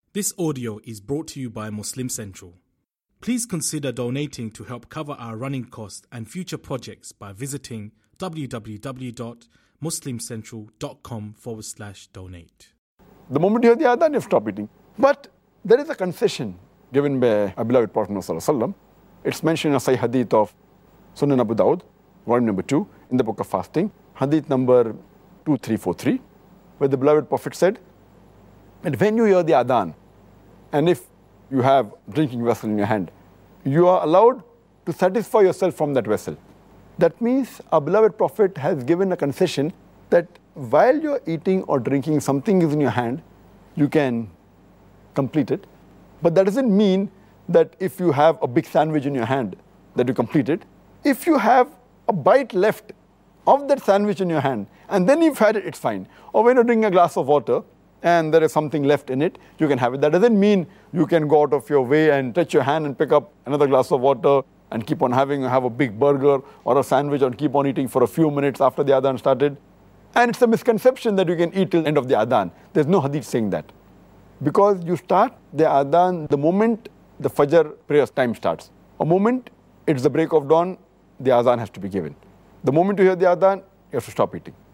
This audio is brought to you by Muslim Central. Please consider donating to help cover our running costs and future projects by visiting www.muslimcentral.com/donate. The moment you hear the adhan, you stop eating. But there is a concession given by our beloved Prophet ﷺ. It's mentioned in a Sahih Hadith of Sunan Abu Dawud, volume number 2, in the book of fasting, Hadith number 2343, where the beloved Prophet said that when you hear the adhan, and if you have drinking vessel in your hand, you are allowed to satisfy yourself from that vessel. That means our beloved Prophet has given a concession that while you're eating or drinking, something is in your hand, you can complete it. But that doesn't mean that if you have a big sandwich in your hand, that you complete it. If you have a bite left of that sandwich in your hand, and then you've had it, it's fine. Or when you're drinking a glass of water, and there is something left in it, you can have it. That doesn't mean you can go out of your way and touch your hand and pick up another glass of water and keep on have a big burger or a sandwich and keep on eating for a few minutes after the adhan started. And it's a misconception that you can eat till the end of the adhan. There's no hadith saying that. Because you start the adhan the moment the Fajr prayer time starts. A moment it's the break of dawn, the adhan has to be given. The moment you hear the adhan, you have to stop eating.